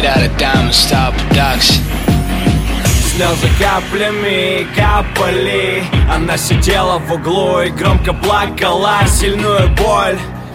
out of Diamond Star Production. Слезы каплями капали. Она сидела в углу и громко плакала. Сильную боль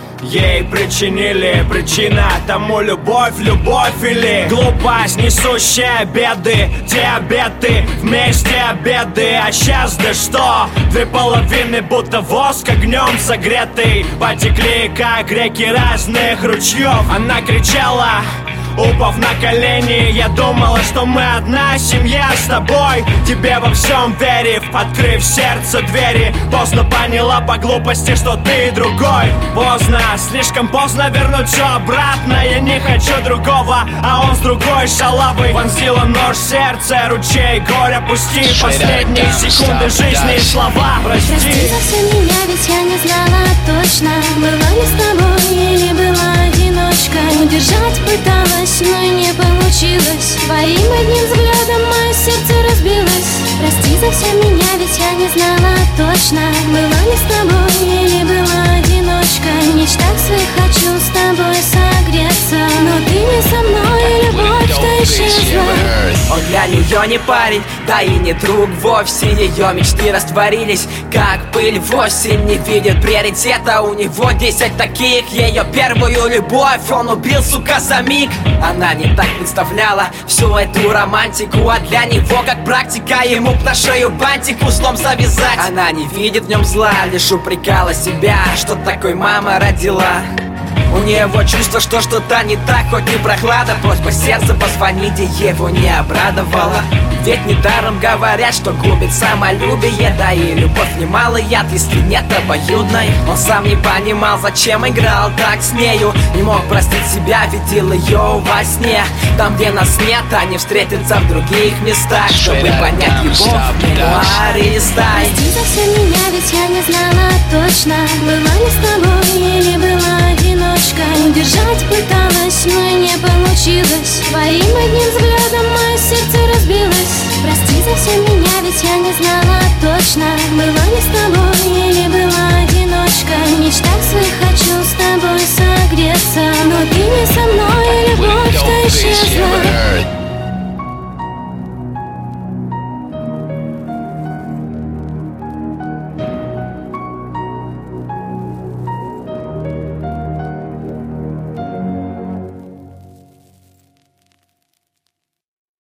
ей причинили. Причина тому любовь, любовь или глупость, несущая беды. Диабеты, вместе обеды. А сейчас да что? Две половины будто воск огнем согретый. Потекли, как реки разных ручьев. Она кричала, упав на колени. Я думала, что мы одна семья с тобой. Тебе во всем верив, открыв сердце двери. Поздно поняла по глупости, что ты другой. Поздно, слишком поздно вернуть все обратно. Я не хочу другого, а он с другой шалавой. Вонзила нож в сердце, ручей горя пусти. Последние секунды жизни и слова прости. Прости за все меня, ведь я не знала точно, была ли с тобой или была одиночка. Удержать пыталась, но не получилось. Твоим одним взглядом мое сердце разбилось. Прости за все меня, ведь я не знала точно, была ли с тобой или была одиночка. В мечтах своих хочу с тобой согреться, но ты не со мной, и любовь-то исчезла. Он для нее не парень, да и не друг вовсе. Ее мечты растворились, как пыль в осень. Не видит приоритета, у него 10 таких. Ее первую любовь он убил, сука, за миг. Она не так представляла всю эту романтику, а для него как практика. Ему б на шею бантик узлом завязать. Она не видит в нем зла, лишь упрекала себя, что такой мама родила. У него чувство, что что-то не так, хоть и прохлада. Просьба сердца позвонить его не обрадовала. Ведь недаром говорят, что губит самолюбие. Да и любовь немалый яд, если нет обоюдной. Он сам не понимал, зачем играл так с нею. Не мог простить себя, видел ее во сне. Там, где нас нет, они встретятся в других местах, чтобы понять его мемуары листай. Прости за все меня, ведь я не знала точно, была ли с тобой или была одиночка. Удержать пыталась, но не получилось. Твоим одним взглядом мое сердце разбилось. Прости за все меня, ведь я не знала точно, была ли с тобой или была